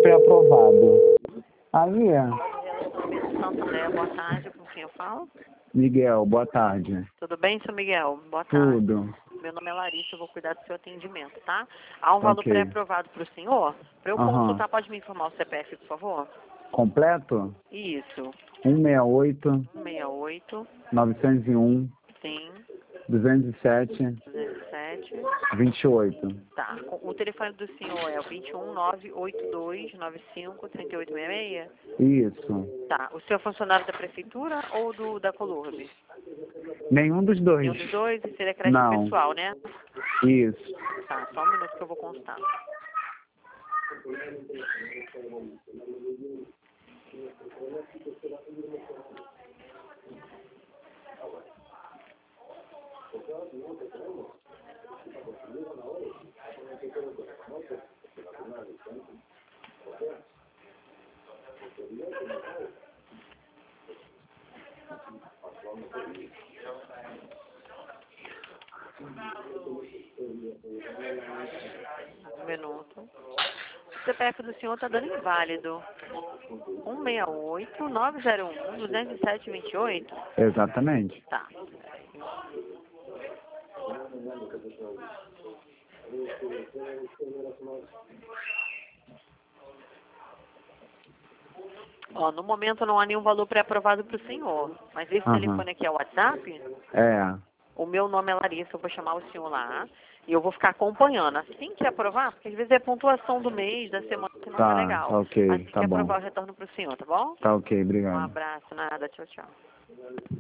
pré-aprovado. Aí, Santander, boa tarde, com quem eu falo? Miguel, boa tarde. Tudo bem, seu Miguel? Boa tarde. Tudo. Meu nome é Larissa, eu vou cuidar do seu atendimento, tá? Há um valor Ok. pré-aprovado para o senhor? Para eu consultar, pode me informar o CPF, por favor? Completo? Isso. 168 168, 901 sim, 207 17. 28. Tá. O telefone do senhor é o 21982953866? Isso. Tá. O senhor é funcionário da prefeitura ou da Colurbe? Nenhum dos dois. Nenhum dos dois? E seria crédito Não. pessoal, né? Isso. Tá, só um minuto que eu vou constar. Um minuto. O CPF do senhor está dando inválido. 168-901-207-28? Exatamente. Tá. Ó, no momento não há nenhum valor pré-aprovado para o senhor. Mas esse telefone aqui é o WhatsApp? É. O meu nome é Larissa, eu vou chamar o senhor lá. E eu vou ficar acompanhando. Assim que aprovar, porque às vezes é pontuação do mês, da semana, que não tá legal. Tá ok, Assim tá que bom. aprovar, eu retorno pro senhor, tá bom? Tá ok, Um obrigado. abraço, nada, tchau, tchau.